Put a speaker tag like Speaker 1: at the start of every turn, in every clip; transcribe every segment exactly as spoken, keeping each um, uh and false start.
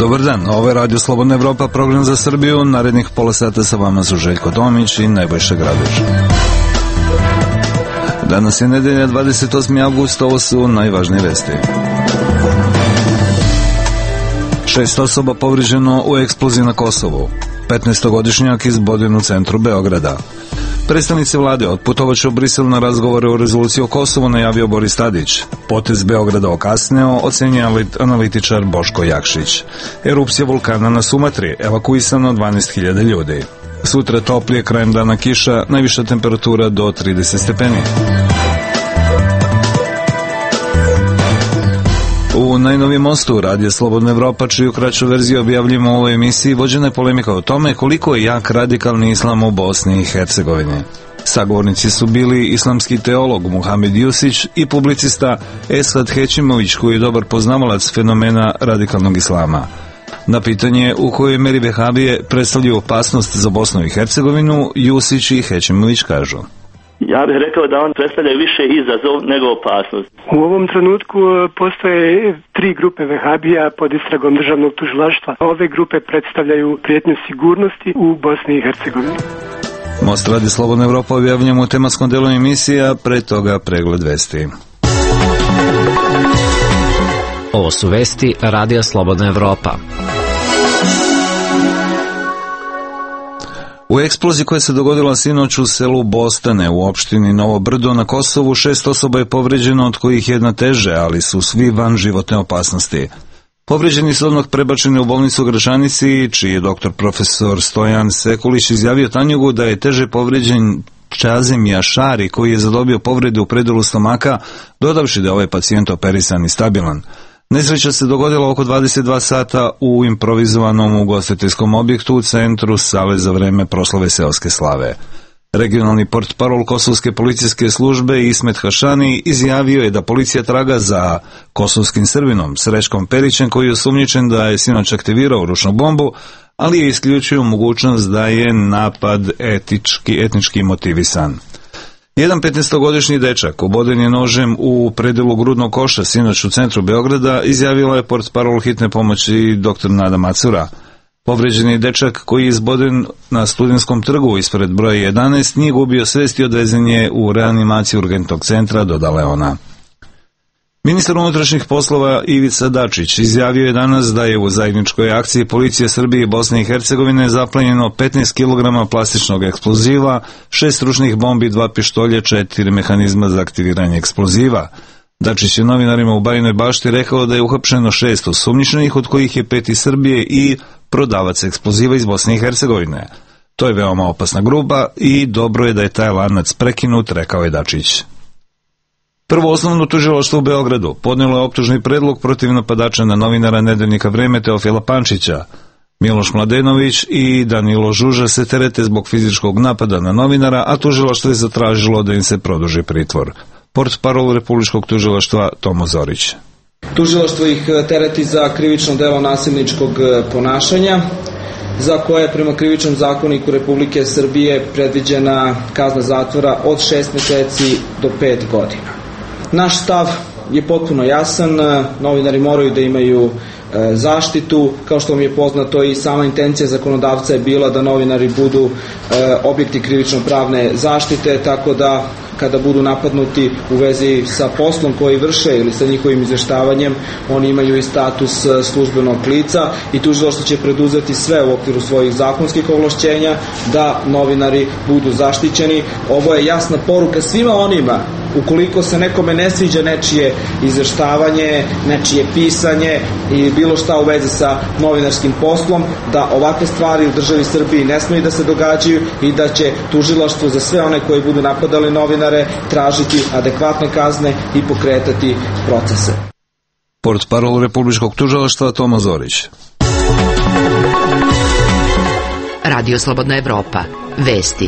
Speaker 1: Dobar dan, ovo je Radio Slobodna Evropa, program za Srbiju. Narednih pola sata sa vama su Željko Tomić i Nebojša Gradović. Danas je nedelja, dvadeset osmi avgust, ovo su najvažnije vesti. Šest osoba povrijeđeno u eksploziji na Kosovu. petnaestogodišnjak izboden u centru Beograda. Predstavnici vlade otputovaće u Brisel na razgovore o rezoluciji o Kosovu, najavio Boris Tadić. Potez Beograda okasneo, ocenjuje analitičar Boško Jakšić. Erupcija vulkana na Sumatri, evakuisano dvanaest hiljada ljudi. Sutra toplije, krajem dana kiša, najviša temperatura do trideset stepeni. U najnovijem mostu Radija Slobodna Evropa, čiju kraću verziju objavljamo u ovoj emisiji, vođena je polemika o tome koliko je jak radikalni islam u Bosni i Hercegovini. Sagovornici su bili islamski teolog Muhamed Jusić i publicista Esad Hećimović, koji je dobar poznavalac fenomena radikalnog islama. Na pitanje u kojoj meri vehabije predstavljaju opasnost za Bosnu i Hercegovinu, Jusić i Hećimović kažu:
Speaker 2: Ja bih rekao da on predstavlja više izazov nego opasnost.
Speaker 3: U ovom trenutku postoje tri grupe vehabija pod istragom državnog tužilaštva. Ove grupe predstavljaju prijetnju sigurnosti u Bosni i Hercegovini.
Speaker 1: Most Radi Slobodna Evropa objavljamo u tematskom delu emisija, pre toga pregled vesti.
Speaker 4: Ovo su vesti Radija Slobodna Evropa.
Speaker 1: U eksploziji koja se dogodila sinoć u selu Bostane u opštini Novo Brdo na Kosovu, šest osoba je povređeno, od kojih jedna teže, ali su svi van životne opasnosti. Povređeni su odmah prebačeni u bolnicu u Gračanici, čiji je doktor profesor Stojan Sekulić izjavio Tanjugu da je teže povređen Čazim Jašari, koji je zadobio povrede u predelu stomaka, dodavši da je ovaj pacijent operisan i stabilan. Nesreća se dogodila oko dvadeset dva sata u improvizovanom ugostiteljskom objektu u centru sale za vreme proslave seoske slave. Regionalni portparol kosovske policijske službe Ismet Hašani izjavio je da policija traga za kosovskim Srbinom Srećkom Perićem, koji je osumnjičen da je sinoć aktivirao ručnu bombu, ali je isključio mogućnost da je napad etički, etnički motivisan. Jedan petnaestogodišnji dečak oboden je nožem u predelu grudnog koša sinoć u centru Beograda, izjavila je portparol hitne pomoći doktor Nada Macura. Povređeni dečak, koji je izboden na Studentskom trgu ispred broja jedanaest, nije gubio svest i odvezen je u reanimaciju urgentnog centra, dodala je ona. Ministar unutrašnjih poslova Ivica Dačić izjavio je danas da je u zajedničkoj akciji policije Srbije i Bosne i Hercegovine zaplenjeno petnaest kilograma plastičnog eksploziva, šest ručnih bombi, dva pištolja, četiri mehanizma za aktiviranje eksploziva. Dačić je novinarima u Bajinoj Bašti rekao da je uhapšeno šest osumnjičenih, od kojih je pet iz Srbije i prodavac eksploziva iz Bosne i Hercegovine. To je veoma opasna grupa i dobro je da je taj lanac prekinut, rekao je Dačić. Prvo osnovno tužilaštvo u Beogradu podnijelo je optužni predlog protiv napadača na novinara Nedeljnika Vreme Teofila Pančića. Miloš Mladenović i Danilo Žuža se terete zbog fizičkog napada na novinara, a tužilaštvo je zatražilo da im se produži pritvor. Portparol Republičkog tužilaštva Tomo Zorić.
Speaker 5: Tužilaštvo ih tereti za krivično delo nasilničkog ponašanja, za koje je prema krivičnom zakoniku Republike Srbije predviđena kazna zatvora od šest meseci do pet godina. Naš stav je potpuno jasan, novinari moraju da imaju e, zaštitu, kao što vam je poznato i sama intencija zakonodavca je bila da novinari budu e, objekti krivično-pravne zaštite, tako da kada budu napadnuti u vezi sa poslom koji vrše ili sa njihovim izveštavanjem, oni imaju i status službenog lica i tužilaštvo će preduzeti sve u okviru svojih zakonskih ovlašćenja da novinari budu zaštićeni. Ovo je jasna poruka svima onima, ukoliko se nekome ne sviđa nečije izveštavanje, nečije pisanje i bilo šta u vezi sa novinarskim poslom, da ovakve stvari u državi Srbiji ne smiju da se događaju i da će tužilaštvo za sve one koji budu napadali novinare tražiti adekvatne kazne i pokretati procese.
Speaker 1: Portparol Republičkog tužilaštva Tomo Zorić.
Speaker 6: Radio Slobodna Evropa. Vesti.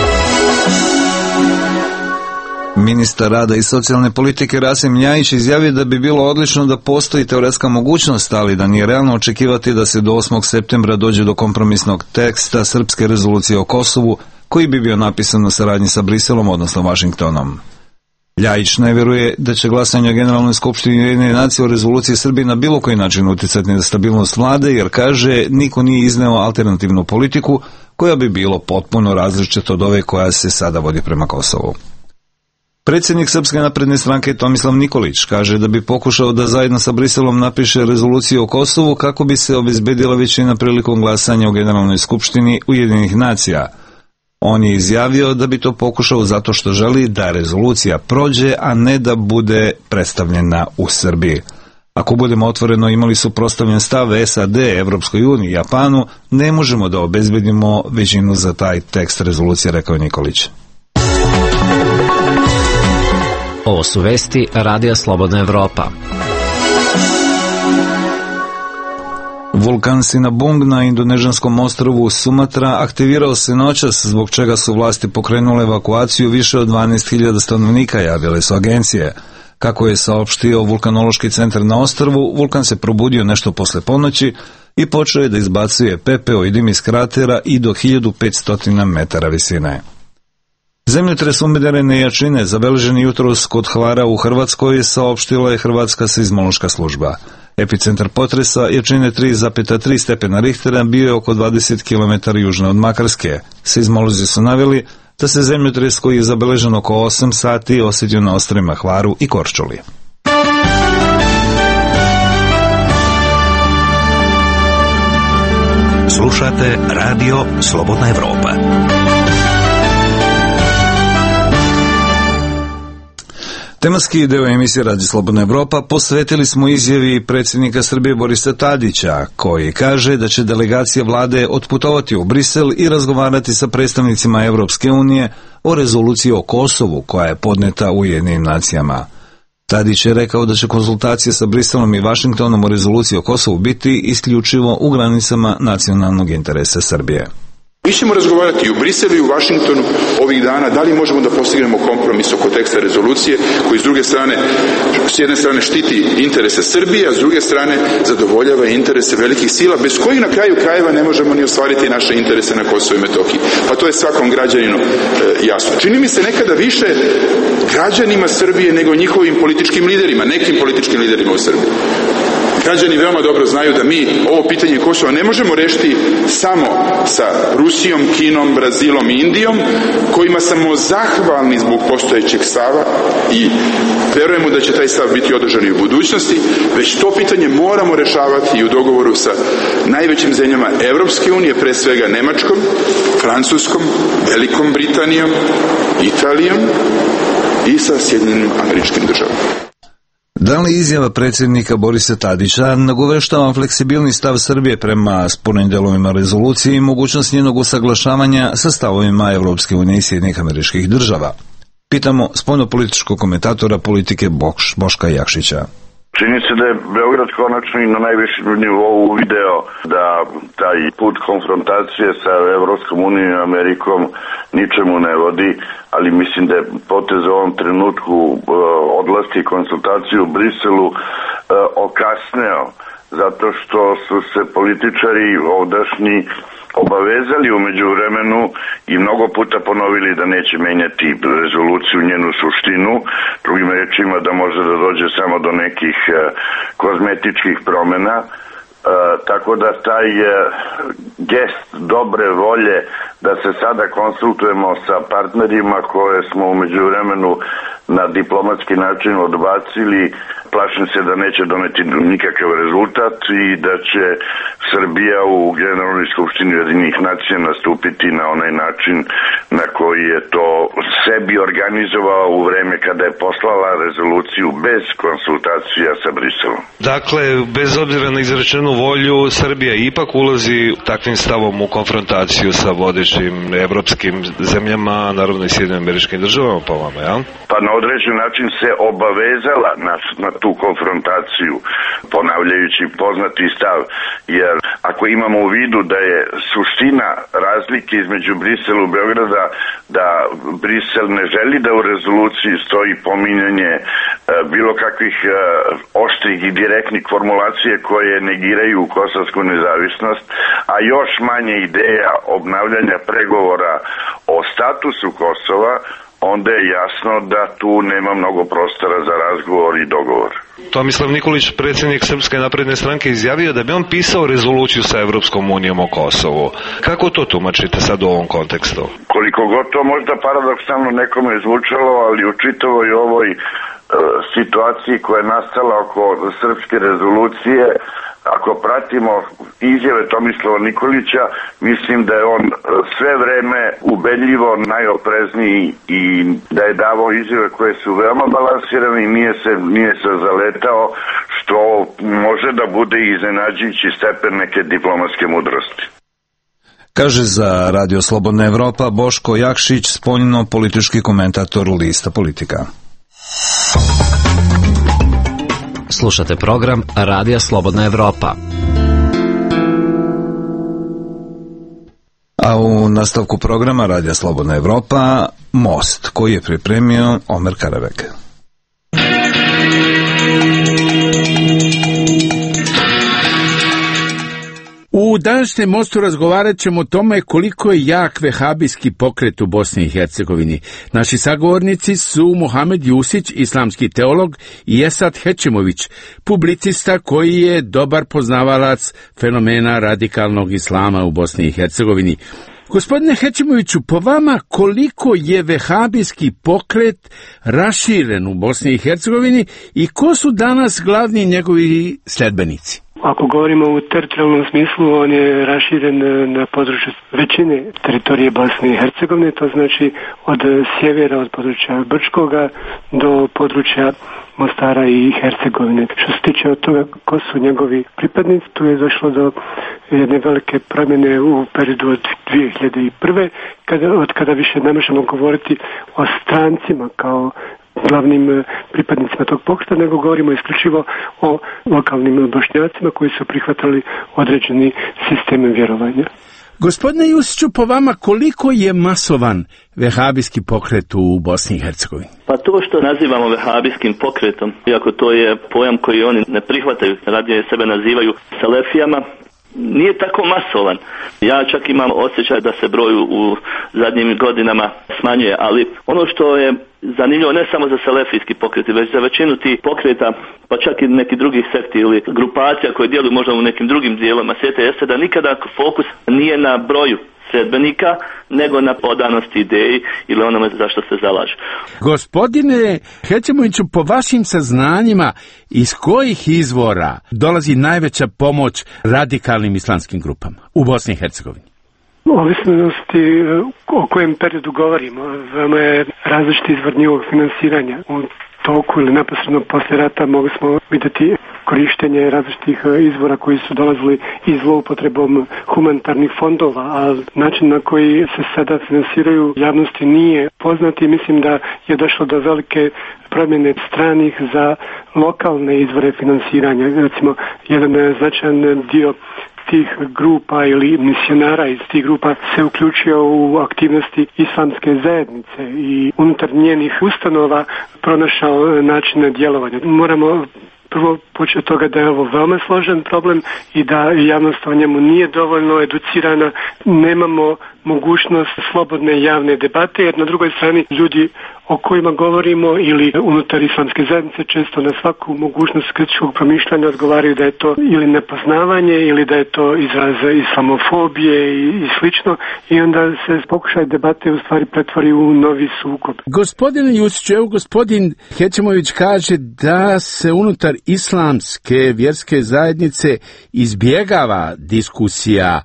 Speaker 1: Ministar rada i socijalne politike Rasim Ljajić izjavio da bi bilo odlično da postoji teoretska mogućnost, ali da nije realno očekivati da se do osmog septembra dođe do kompromisnog teksta srpske rezolucije o Kosovu, koji bi bio napisan na saradnji sa Briselom, odnosno Vašingtonom. Ljajić ne vjeruje da će glasanje o Generalnoj skupštini Ujedinjenih nacija o rezoluciji Srbije na bilo koji način uticati na stabilnost vlade, jer kaže niko nije izneo alternativnu politiku koja bi bilo potpuno različita od ove koja se sada vodi prema Kosovu. Predsjednik Srpske napredne stranke Tomislav Nikolić kaže da bi pokušao da zajedno sa Briselom napiše rezoluciju o Kosovu kako bi se obezbedila većina prilikom glasanja u Generalnoj skupštini Ujedinjenih nacija. On je izjavio da bi to pokušao zato što želi da rezolucija prođe, a ne da bude predstavljena u Srbiji. Ako budemo otvoreno imali suprotstavljen stav S A D, Evropskoj uniji i Japanu, ne možemo da obezbedimo većinu za taj tekst rezolucije, rekao je Nikolić.
Speaker 4: Ovo su vesti Radija Slobodna Evropa.
Speaker 1: Vulkan Sinabung na indonežanskom ostrvu Sumatra aktivirao se noćas, zbog čega su vlasti pokrenule evakuaciju više od dvanaest hiljada stanovnika, javile su agencije. Kako je saopštio vulkanološki centar na ostrvu, vulkan se probudio nešto posle ponoći i počeo je da izbacuje pepeo i dim iz kratera i do hiljadu petsto metara visine. Zemljotres umjerene jačine zabeležen jutros kod Hvara u Hrvatskoj, saopštila je Hrvatska seizmološka služba. Epicentar potresa jačine tri zarez tri stepena Richtera bio je oko dvadeset kilometara južno od Makarske. Seizmolozi su naveli da se zemljotres koji je zabeležen oko osam sati osjetio na ostrvima Hvaru i Korčuli.
Speaker 7: Slušate Radio Slobodna Evropa.
Speaker 1: Tematski deo emisije Radio Slobodna Evropa posvetili smo izjavi predsjednika Srbije Borisa Tadića, koji kaže da će delegacija vlade otputovati u Brisel i razgovarati sa predstavnicima Evropske unije o rezoluciji o Kosovu koja je podneta u Ujedinjenim nacijama. Tadić je rekao da će konsultacije sa Briselom i Vašingtonom o rezoluciji o Kosovu biti isključivo u granicama nacionalnog interesa Srbije.
Speaker 8: Mi ćemo razgovarati i u Briselu i u Vašingtonu ovih dana da li možemo da postignemo kompromis oko teksta rezolucije koji s druge strane, s jedne strane štiti interese Srbije, a s druge strane zadovoljava interese velikih sila bez kojih na kraju krajeva ne možemo ni ostvariti naše interese na Kosovu i Metohiji. Pa to je svakom građaninu e, jasno. Čini mi se nekada više građanima Srbije nego njihovim političkim liderima, nekim političkim liderima u Srbiji. Građani veoma dobro znaju da mi ovo pitanje Kosova ne možemo rešiti samo sa Rusijom, Kinom, Brazilom i Indijom, kojima smo zahvalni zbog postojećeg stava i verujemo da će taj stav biti održan i u budućnosti, već to pitanje moramo rešavati i u dogovoru sa najvećim zemljama Evropske unije, pre svega Nemačkom, Francuskom, Velikom Britanijom, Italijom i sa Sjedinjenim Američkim Državama.
Speaker 1: Da li izjava predsjednika Borisa Tadića nagoveštava fleksibilni stav Srbije prema spornim delovima rezolucije i mogućnost njenog usaglašavanja sa stavovima Evropske unije i Sjedinjenih Američkih Država? Pitamo spoljnopolitičkog komentatora politike Boš, Boška Jakšića.
Speaker 9: Čini se da je Beograd konačno i na najvišem nivou video da taj put konfrontacije sa Evropskom unijom i Amerikom ničemu ne vodi, ali mislim da je potez u ovom trenutku odlasti konsultaciju u Briselu okasneo, zato što su se političari ovdašnji obavezali u međuvremenu i mnogo puta ponovili da neće menjati rezoluciju, njenu suštinu, drugim rečima da može da dođe samo do nekih uh, kozmetičkih promena, uh, tako da taj uh, gest dobre volje da se sada konsultujemo sa partnerima koje smo u međuvremenu na diplomatski način odbacili, plašim se da neće doneti nikakav rezultat i da će Srbija u Generalnoj skupštini Ujedinjenih nacija nastupiti na onaj način na koji je to sebi organizovao u vreme kada je poslala rezoluciju bez konsultacija sa Briselom.
Speaker 10: Dakle, bez obzira na izrečenu volju, Srbija ipak ulazi takvim stavom u konfrontaciju sa vodećim evropskim zemljama, naravno i Sjedinjenim Američkim Državama, po vama, jel?
Speaker 9: Pa na određen način se obavezala na, na tu konfrontaciju, ponavljajući poznati stav, jer ako imamo u vidu da je suština razlike između Brisela i Beograda, da Brisel ne želi da u rezoluciji stoji pominjanje e, bilo kakvih e, oštrih i direktnih formulacije koje negiraju kosovsku nezavisnost, a još manje ideja obnavljanja pregovora o statusu Kosova, onda je jasno da tu nema mnogo prostora za razgovor i dogovor.
Speaker 10: Tomislav Nikolić, predsjednik Srpske napredne stranke, izjavio da bi on pisao rezoluciju sa Evropskom unijom o Kosovu. Kako to tumačite sad u ovom kontekstu?
Speaker 9: Koliko god to možda paradoksalno nekome zvučalo, ali u čitavoj ovoj e, situaciji koja je nastala oko srpske rezolucije, ako pratimo izjave Tomislava Nikolića, mislim da je on sve vreme ubedljivo najoprezniji i da je davao izjave koje su veoma balansirane i nije se, nije se zaletao, što može da bude iznenađujući stepen neke diplomatske mudrosti.
Speaker 1: Kaže za Radio Slobodna Evropa Boško Jakšić, spoljno-politički komentator Lista Politika.
Speaker 4: Slušate program Radija Slobodna Evropa.
Speaker 1: A u nastavku programa Radija Slobodna Evropa Most, koji je pripremio Omer Karabek.
Speaker 11: U današnjem Mostu razgovarat ćemo o tome koliko je jak vehabijski pokret u Bosni i Hercegovini. Naši sagovornici su Muhamed Jusić, islamski teolog, i Esad Hećimović, publicista koji je dobar poznavalac fenomena radikalnog islama u Bosni i Hercegovini. Gospodine Hećimoviću, po vama koliko je vehabijski pokret raširen u Bosni i Hercegovini i ko su danas glavni njegovi sledbenici?
Speaker 3: Ako govorimo u teritorijalnom smislu, on je raširen na području većine teritorije Bosne i Hercegovine, to znači od sjevera, od područja Brčkoga do područja Mostara i Hercegovine. Što se tiče od toga ko su njegovi pripadnici, tu je došlo do jedne velike promjene u periodu od dvije hiljade prve. Kada, od kada više ne možemo govoriti o strancima kao glavnim pripadnicima tog pokreta, nego govorimo isključivo o lokalnim Bošnjacima koji su prihvatili određeni sistem vjerovanja.
Speaker 11: Gospodine Jusiću, po vama koliko je masovan vehabijski pokret u Bosni i Hercegovini?
Speaker 2: Pa to što nazivamo vehabijskim pokretom, iako to je pojam koji oni ne prihvataju, radije sebe nazivaju salefijama, nije tako masovan. Ja čak imam osjećaj da se broj u zadnjim godinama smanjuje, ali ono što je zanimljivo ne samo za salefijski pokret, već za većinu tih pokreta, pa čak i neki drugih sekti ili grupacija koje djeluju možda u nekim drugim dijelovima svijeta, jeste da nikada fokus nije na broju sledbenika, nego na odanosti ideji ili onome zašto se zalažu.
Speaker 11: Gospodine Hećimoviću, po vašim saznanjima, iz kojih izvora dolazi najveća pomoć radikalnim islamskim grupama u Bosni i Hercegovini?
Speaker 3: Ovisnosti o kojem periodu govorimo, veoma je različiti izvor njihovog finansiranja. U toku ili neposredno poslije rata mogli smo vidjeti korištenje različitih izvora koji su dolazili i zloupotrebom humanitarnih fondova, a način na koji se sada finansiraju javnosti nije poznati. Mislim da je došlo do velike promjene stranih za lokalne izvore finansiranja. Recimo, jedan značajan dio tih grupa ili misionara iz tih grupa se uključio u aktivnosti islamske zajednice i unutar njenih ustanova pronašao načine djelovanja. Moramo prvo početi od toga da je ovo veoma složen problem i da javnost o njemu nije dovoljno educirana. Nemamo mogućnost slobodne javne debate, jer na drugoj strani ljudi o kojima govorimo ili unutar islamske zajednice često na svaku mogućnost kritičkog promišljanja odgovaraju da je to ili nepoznavanje ili da je to izraz islamofobije i, i slično, i onda se pokušaj debate u stvari pretvori u novi sukob.
Speaker 11: Gospodine Jusiću, evo gospodin Hećimović kaže da se unutar islamske vjerske zajednice izbjegava diskusija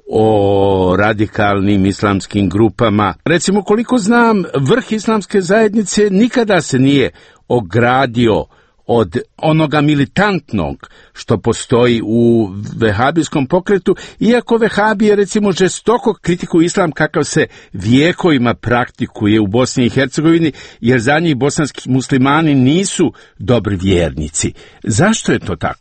Speaker 11: o radikalnim islamskim grupama. Recimo, koliko znam, vrh islamske zajednice nikada se nije ogradio od onoga militantnog što postoji u vehabijskom pokretu, iako vehabije recimo žestoko kritikuju islam kakav se vijekovima praktikuje u Bosni i Hercegovini, jer za njih bosanski muslimani nisu dobri vjernici. Zašto je to tako?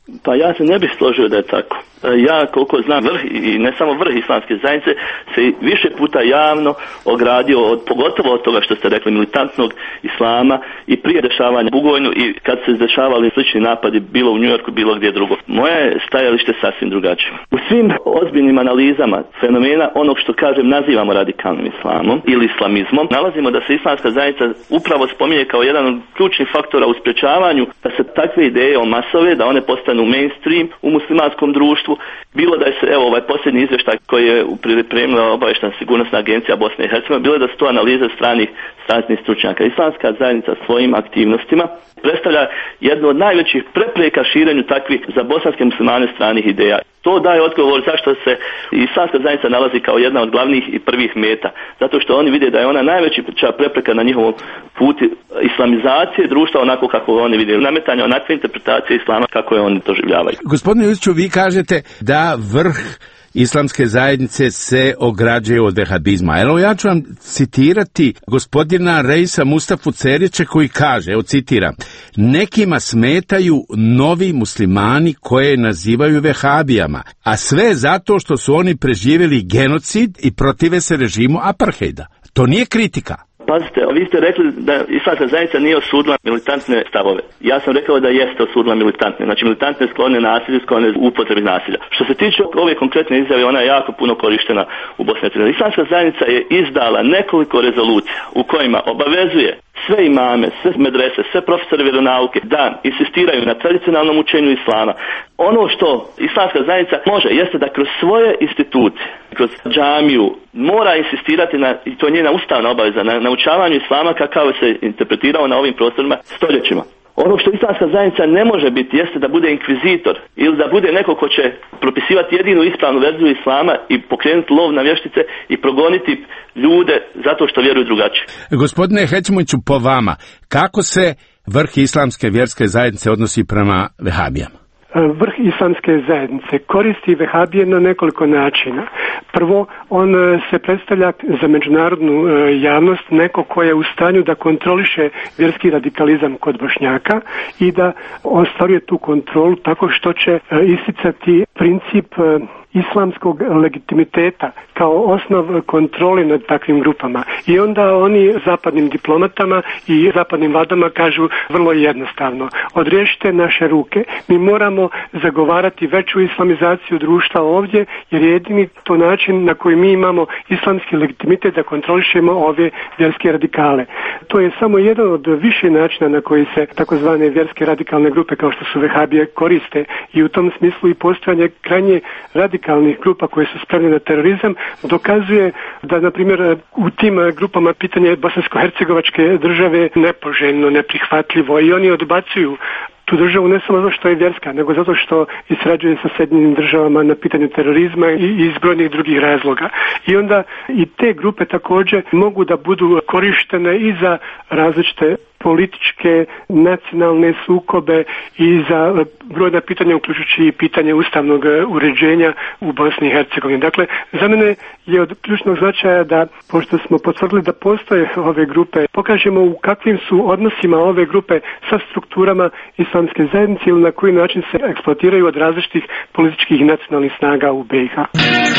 Speaker 2: Pa ja se ne bih složio da je tako. Ja koliko znam vrh i ne samo vrh islamske zajednice se više puta javno ogradio od, pogotovo od toga što ste rekli, militantnog islama i prije dešavanja u Bugojnu i kad se dešavali slični napadi bilo u Njujorku, bilo gdje drugo. Moje je stajalište sasvim drugačije. U svim ozbiljnim analizama fenomena onog što kažem nazivamo radikalnim islamom ili islamizmom, nalazimo da se islamska zajednica upravo spominje kao jedan od ključnih faktora u sprječavanju da se takve ideje omasove, da one postanu mainstream u muslimanskom društvu. Bilo da je se, evo ovaj posljednji izvještaj koji je pripremila obavještajna sigurnosna agencija Bosne i Hercegovine, bilo da su to analize stranih stranih stručnjaka. Islamska zajednica svojim aktivnostima predstavlja jednu od najvećih prepreka širenju takvih za bosanske muslimane stranih ideja. To daje odgovor zašto se islamska zajednica nalazi kao jedna od glavnih i prvih meta. Zato što oni vide da je ona najveća prepreka na njihovom putu islamizacije društva onako kako oni vide, nametanja onakve interpretacije islama kako je oni doživljavaju.
Speaker 11: Gospodine Jusiću, vi kažete da vrh islamske zajednice se ograđuje od vehabizma. Evo ja ću vam citirati gospodina Reisa Mustafu Cerića koji kaže, evo citiram, nekima smetaju novi muslimani koje nazivaju vehabijama, a sve zato što su oni preživjeli genocid i protive se režimu apartheida. To nije kritika.
Speaker 2: Pazite, vi ste rekli da islamska zajednica nije osudila militantne stavove. Ja sam rekao da jeste osudila militantne. Znači militantne sklone nasilju, sklone upotrebi nasilja. Što se tiče ove konkretne izjave, ona je jako puno korištena u Bosni i Hercegovini. Islamska zajednica je izdala nekoliko rezolucija u kojima obavezuje sve imame, sve medrese, sve profesore vjeronauke da insistiraju na tradicionalnom učenju islama. Ono što islamska zajednica može jeste da kroz svoje institucije, kroz džamiju, mora insistirati na, i to je njena ustavna obaveza, na naučavanju islama kakav se interpretirao na ovim prostorima stoljećima. Ono što islamska zajednica ne može biti jeste da bude inkvizitor ili da bude neko ko će propisivati jedinu ispravnu verziju islama i pokrenuti lov na vještice i progoniti ljude zato što vjeruju drugačije.
Speaker 11: Gospodine Hećimoviću, po vama, kako se vrh islamske vjerske zajednice odnosi prema vehabijama?
Speaker 3: Vrh islamske zajednice koristi vehabije na nekoliko načina. Prvo, on se predstavlja za međunarodnu javnost neko ko je u stanju da kontroliše vjerski radikalizam kod Bošnjaka i da ostvaruje tu kontrolu tako što će isticati princip islamskog legitimiteta kao osnov kontrole nad takvim grupama. I onda oni zapadnim diplomatama i zapadnim vladama kažu vrlo jednostavno: odriješite naše ruke, mi moramo zagovarati veću islamizaciju društva ovdje, jer je jedini to način na koji mi imamo islamski legitimitet da kontrolišemo ove vjerske radikale. To je samo jedan od više načina na koji se takozvane vjerske radikalne grupe kao što su vehabije koriste, i u tom smislu i postojanje krajnje radikalnih grupa koje su spremne na terorizam dokazuje da, na primjer, u tim grupama pitanje bosansko-hercegovačke države nepoželjno, neprihvatljivo, i oni odbacuju tu državu ne samo zato što je vjerska, nego zato što sarađuje sa Sjedinjenim državama na pitanju terorizma i iz brojnih drugih razloga. I onda i te grupe također mogu da budu korištene i za različite političke, nacionalne sukobe i za brojna pitanja, uključujući i pitanje ustavnog uređenja u Bosni i Hercegovini. Dakle, za mene je od ključnog značaja da, pošto smo potvrdili da postoje ove grupe, pokažemo u kakvim su odnosima ove grupe sa strukturama islamske zajednice ili na koji način se eksploatiraju od različitih političkih i nacionalnih snaga u B i H.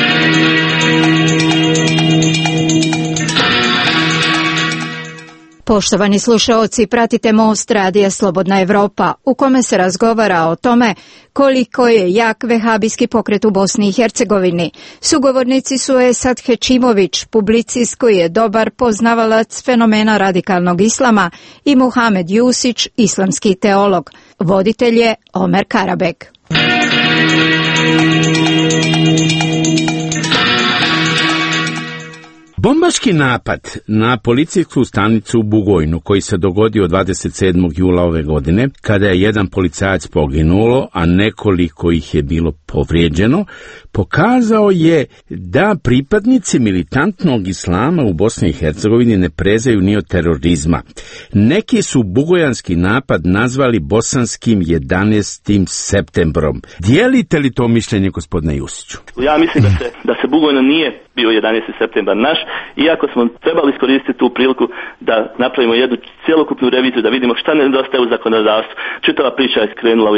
Speaker 12: Poštovani slušaoci, pratite Most radija Slobodna Evropa, u kome se razgovara o tome koliko je jak vehabijski pokret u Bosni i Hercegovini. Sugovornici su Esad Hećimović, publicist koji je dobar poznavalac fenomena radikalnog islama, i Muhamed Jusić, islamski teolog. Voditelj je Omer Karabek.
Speaker 11: Bombaški napad na policijsku stanicu u Bugojnu, koji se dogodio dvadeset sedmog jula ove godine, kada je jedan policajac poginulo, a nekoliko ih je bilo povrijeđeno, pokazao je da pripadnici militantnog islama u Bosni i Hercegovini ne prezaju ni od terorizma. Neki su bugojanski napad nazvali bosanskim jedanaestim septembrom. Dijelite li to mišljenje, gospodine Jusiću?
Speaker 2: Ja mislim da se, da se Bugojno nije bio jedanaesti septembar naš, iako smo trebali iskoristiti tu priliku da napravimo jednu cjelokupnu reviziju, da vidimo šta nedostaje u zakonodavstvu. Čitava priča je krenula u jednom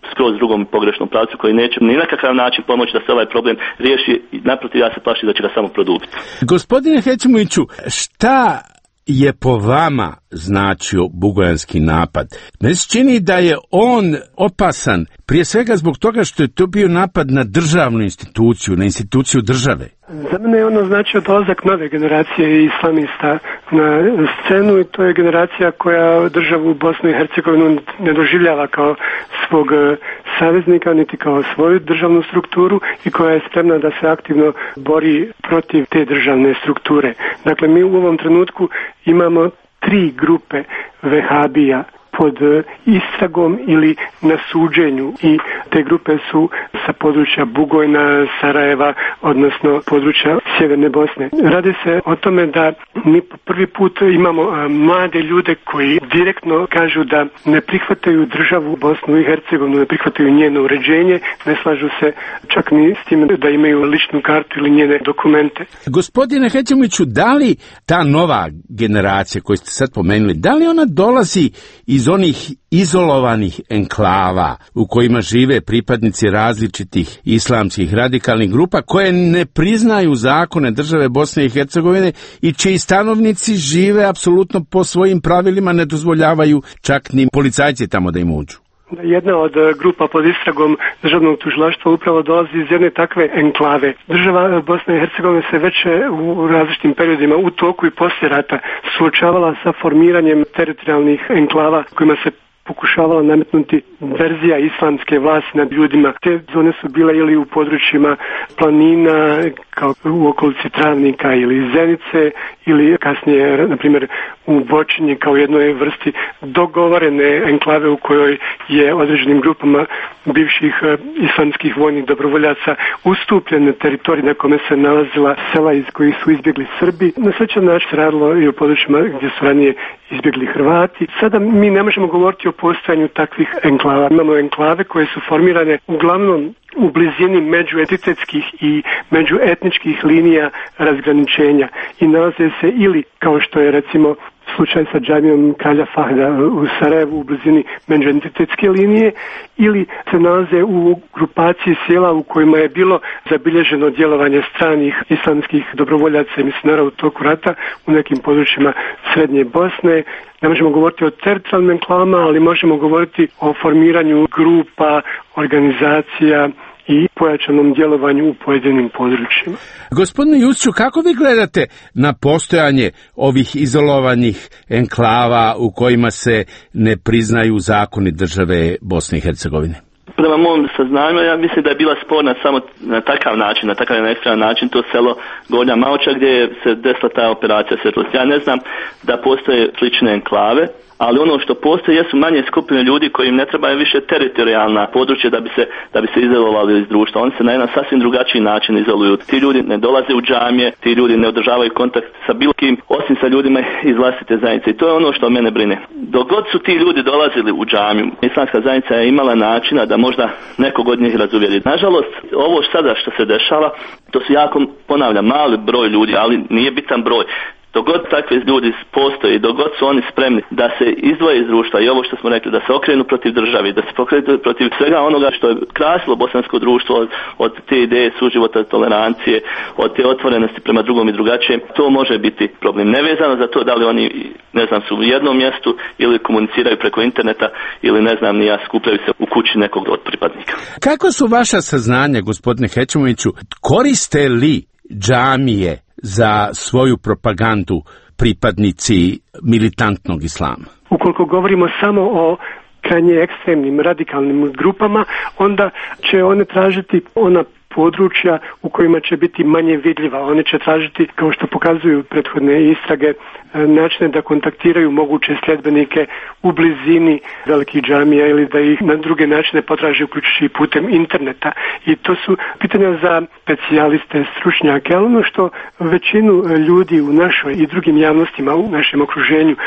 Speaker 2: skroz drugom pogrešnom pravcu koji neće ni na kakav način pomoći da se ovaj problem riješi. Naprotiv, ja se plašim da će ga samo produbiti.
Speaker 11: Gospodine Hećimoviću, šta je po vama značio bugojanski napad? Meni se čini da je on opasan prije svega zbog toga što je to bio napad na državnu instituciju, na instituciju države.
Speaker 3: Za mene je ono značio dolazak nove generacije islamista na scenu i to je generacija koja državu Bosnu i Hercegovinu ne doživljava kao svog saveznika niti kao svoju državnu strukturu i koja je spremna da se aktivno bori protiv te državne strukture. Dakle, mi u ovom trenutku imamo tri grupe vehabija pod istragom ili na suđenju i te grupe su sa područja Bugojna, Sarajeva, odnosno područja Sjeverne Bosne. Radi se o tome da mi prvi put imamo mlade ljude koji direktno kažu da ne prihvataju državu Bosnu i Hercegovinu, ne prihvataju njeno uređenje, ne slažu se čak ni s tim da imaju ličnu kartu ili njene dokumente.
Speaker 11: Gospodine Hećimoviću, da li ta nova generacija koju ste sad pomenuli, da li ona dolazi iz onih izolovanih enklava u kojima žive pripadnici različitih islamskih radikalnih grupa koje ne priznaju zakone države Bosne i Hercegovine i čiji stanovnici žive apsolutno po svojim pravilima, ne dozvoljavaju čak ni policajci tamo da im uđu?
Speaker 3: Jedna od grupa pod istragom državnog tužilaštva upravo dolazi iz jedne takve enklave. Država Bosne i Hercegovine se već u različitim periodima u toku i poslije rata suočavala sa formiranjem teritorijalnih enklava kojima se pokušavala nametnuti verzija islamske vlasti nad ljudima. Te zone su bile ili u područjima planina, kao u okolici Travnika ili Zenice, ili kasnije, na primjer, u Bočinji kao jednoj vrsti dogovorene enklave u kojoj je određenim grupama bivših islamskih vojnih dobrovoljaca ustupljen teritorij na kome se nalazila sela iz kojih su izbjegli Srbi. Na sličan način se radilo i u područjima gdje su ranije izbjegli Hrvati. Sada mi ne možemo govoriti o postojanju takvih enklava. Imamo enklave koje su formirane uglavnom u blizini međuentitetskih i međuetničkih linija razgraničenja i nalaze se ili, kao što je recimo slučaj sa džamijom Kralja Fahda u Sarajevu u blizini međuentitetske linije, ili se nalaze u grupaciji sjela u kojima je bilo zabilježeno djelovanje stranih islamskih dobrovoljaca i misionara u toku rata u nekim područjima Srednje Bosne. Ne možemo govoriti o teritorijalnim enklavama, ali možemo govoriti o formiranju grupa, organizacija i pojačanom djelovanju u pojedinim područjima.
Speaker 11: Gospodine Jusiću, kako vi gledate na postojanje ovih izolovanih enklava u kojima se ne priznaju zakoni države Bosne i Hercegovine?
Speaker 2: Prema mom saznanju, ja mislim da je bila sporna samo na takav način, na takav neekstran način, to selo Gornja Maoča gdje se desila ta operacija svjetlosti. Ja ne znam da postoje slične enklave, ali ono što postoji jesu manje skupine ljudi koji im ne trebaju više teritorijalna područja da bi se da bi se izolovali iz društva. Oni se na jedan sasvim drugačiji način izoluju. Ti ljudi ne dolaze u džamije, ti ljudi ne održavaju kontakt sa bilo kim, osim sa ljudima iz vlastite zajednice. I to je ono što mene brine. Dok god su ti ljudi dolazili u džamiju, islamska zajednica je imala načina da možda nekog od njih razuvjeri. Nažalost, ovo sada što se dešava, to su jako, ponavljam, mali broj ljudi, ali nije bitan broj. Dok god takvi ljudi postoji, dok god su oni spremni da se izdvoje iz društva i ovo što smo rekli, da se okrenu protiv državi, da se okrenu protiv svega onoga što je krasilo bosansko društvo od, od te ideje suživota, tolerancije, od te otvorenosti prema drugom i drugačijem, to može biti problem. Nevezano za to da li oni, ne znam, su u jednom mjestu ili komuniciraju preko interneta ili ne znam ni ja, skupljaju se u kući nekog od pripadnika.
Speaker 11: Kako su vaša saznanja, gospodine Hećimoviću, koriste li džamije za svoju propagandu pripadnici militantnog islama?
Speaker 3: Ukoliko govorimo samo o krajnje ekstremnim radikalnim grupama, onda će one tražiti ona područja u kojima će biti manje vidljiva. One će tražiti, kao što pokazuju prethodne istrage, načine da kontaktiraju moguće sljedbenike u blizini velikih džamija ili da ih na druge načine potraže uključujući putem interneta. I to su pitanja za specijaliste, stručnjake, ali ono što većinu ljudi u našoj i drugim javnostima u našem okruženju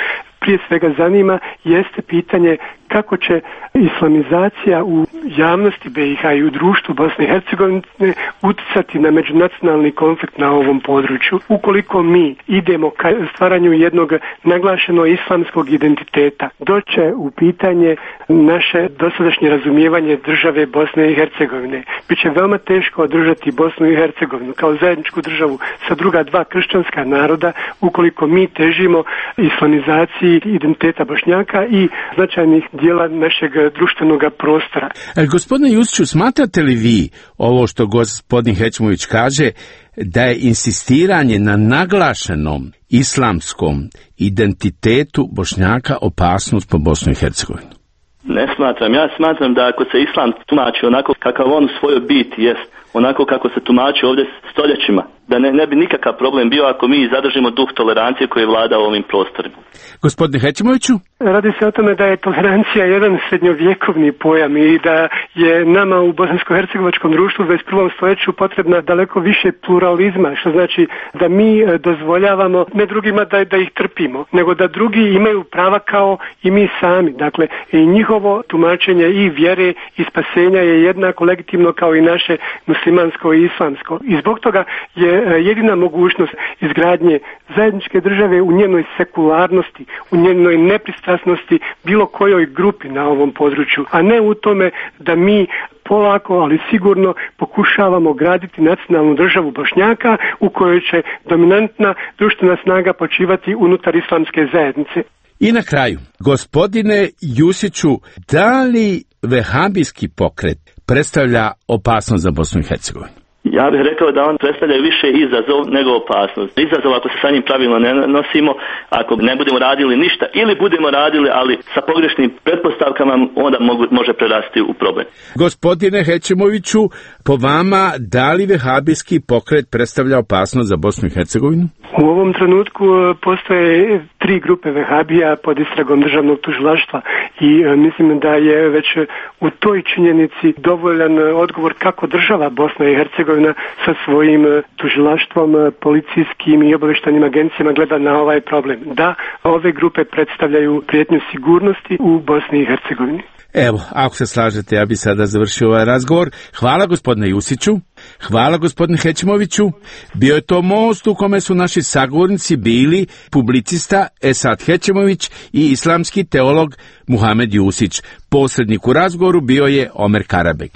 Speaker 3: prije svega zanima jeste pitanje kako će islamizacija u javnosti B i H i u društvu Bosne i Hercegovine utjecati na međunacionalni konflikt na ovom području. Ukoliko mi idemo ka stvaranju jednog naglašeno islamskog identiteta, doće u pitanje naše dosadašnje razumijevanje države Bosne i Hercegovine. Biće veoma teško održati Bosnu i Hercegovinu kao zajedničku državu sa druga dva kršćanska naroda ukoliko mi težimo islamizaciji identiteta Bošnjaka i značajnih dijela našeg društvenog prostora.
Speaker 11: E, gospodine Jusiću, smatrate li vi ovo što gospodin Hećmović kaže, da je insistiranje na naglašenom islamskom identitetu Bošnjaka opasnost po Bosnu i Hercegovinu?
Speaker 2: Ne smatram. Ja smatram da ako se islam tumači onako kakav on u svojoj biti jest, onako kako se tumači ovdje stoljećima, da ne, ne bi nikakav problem bio ako mi zadržimo duh tolerancije koji vlada ovim prostorima.
Speaker 11: Gospodine Hećimoviću?
Speaker 3: Radi se o tome da je tolerancija jedan srednjovjekovni pojam i da je nama u bosansko-hercegovačkom društvu u dvadeset prvom stoljeću potrebna daleko više pluralizma, što znači da mi dozvoljavamo ne drugima da, da ih trpimo, nego da drugi imaju prava kao i mi sami. Dakle, i njihovo tumačenje i vjere i spasenja je jednako legitimno kao i naše muslimansko i islamsko. I zbog toga je jedina mogućnost izgradnje zajedničke države u njenoj sekularnosti, u njenoj nepristrasnosti bilo kojoj grupi na ovom području, a ne u tome da mi polako, ali sigurno pokušavamo graditi nacionalnu državu Bošnjaka u kojoj će dominantna društvena snaga počivati unutar islamske zajednice.
Speaker 11: I na kraju, gospodine Jusiću, da li vehabijski pokret predstavlja opasnost za Bosnu i Hercegovinu?
Speaker 2: Ja bih rekao da on predstavlja više izazov nego opasnost. Izazov ako se sa njim pravilno ne nosimo, ako ne budemo radili ništa ili budemo radili, ali sa pogrešnim pretpostavkama, onda mogu, može prerasti u problem.
Speaker 11: Gospodine Hećimoviću, po vama, da li vehabijski pokret predstavlja opasnost za Bosnu i Hercegovinu?
Speaker 3: U ovom trenutku postoje tri grupe vehabija pod istragom državnog tužilaštva i mislim da je već u toj činjenici dovoljan odgovor kako država Bosna i Hercegovina sa svojim tužilaštvom, policijskim i obavještajnim agencijama gleda na ovaj problem. Da, ove grupe predstavljaju prijetnju sigurnosti u Bosni i Hercegovini.
Speaker 11: Evo, ako se slažete, ja bi sada završio ovaj razgovor. Hvala gospodine Jusiću, hvala gospodine Hećimoviću. Bio je to most u kome su naši sagovornici bili publicista Esad Hećimović i islamski teolog Muhamed Jusić. Posrednik u razgovoru bio je Omer Karabek.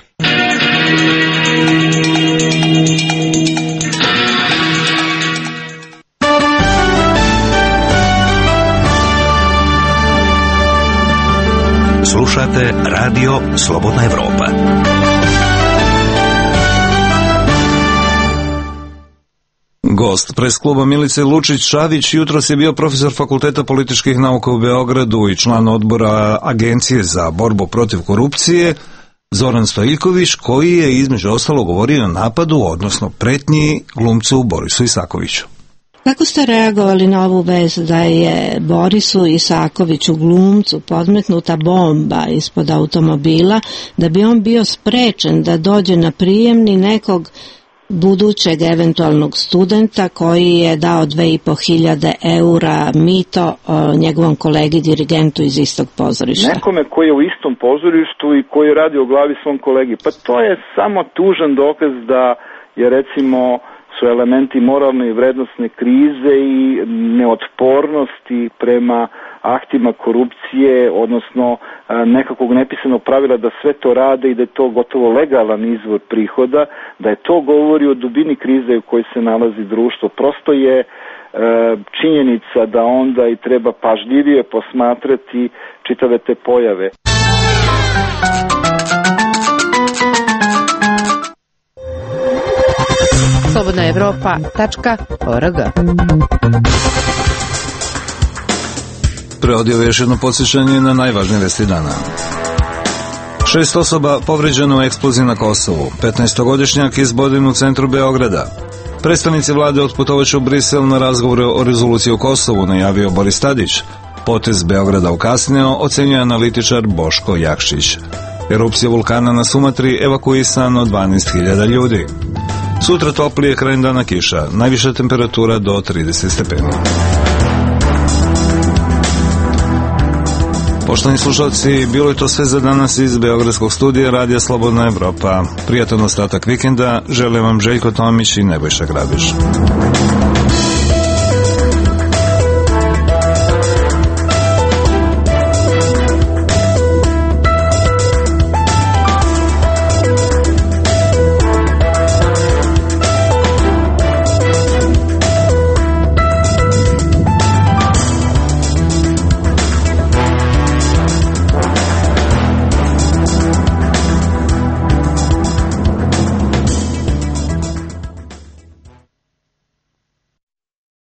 Speaker 7: Slušate Radio Slobodna Evropa.
Speaker 1: Gost pres kluba Milice Lučić-Šavić jutros je bio profesor Fakulteta političkih nauka u Beogradu i član odbora Agencije za borbu protiv korupcije Zoran Stojiljković, koji je između ostalo govorio o napadu, odnosno pretnji glumcu Borisu Isakoviću.
Speaker 13: Kako ste reagovali na ovu vest da je Borisu Isakoviću, glumcu, podmetnuta bomba ispod automobila, da bi on bio sprečen da dođe na prijemni nekog budućeg eventualnog studenta koji je dao dve i po hiljade eura mito o njegovom kolegi dirigentu iz istog pozorišta?
Speaker 14: Nekome koji je u istom pozorištu i koji radi o glavi svom kolegi. Pa to je samo tužan dokaz da je, recimo, su elementi moralne i vrednostne krize i neotpornosti prema aktima korupcije, odnosno nekakvog nepisanog pravila da sve to rade i da je to gotovo legalan izvor prihoda, da je to govori o dubini krize u kojoj se nalazi društvo. Prosto je e, činjenica da onda i treba pažljivije posmatrati čitave te pojave.
Speaker 6: slobodna evropa tačka org.
Speaker 1: Preodio je još jedno podsjećanje na najvažnije vesti dana. Šest osoba povređeno u eksploziji na Kosovu. petnaestogodišnjak izboden u centru Beograda. Predstavnici vlade otputovaće u Brisel na razgovore o rezoluciji o Kosovu, najavio Boris Tadić. Potez Beograda ukasnio, ocenjuje analitičar Boško Jakšić. Erupcija vulkana na Sumatri, evakuisano dvanaest hiljada ljudi. Sutra toplije, krajem dana kiša, najviša temperatura do trideset stepeni. Poštovani slušalci, bilo je to sve za danas iz Beogradskog studija Radija Slobodna Evropa. Prijatan ostatak vikenda želim vam Željko Tomić i Nebojša Grabiš.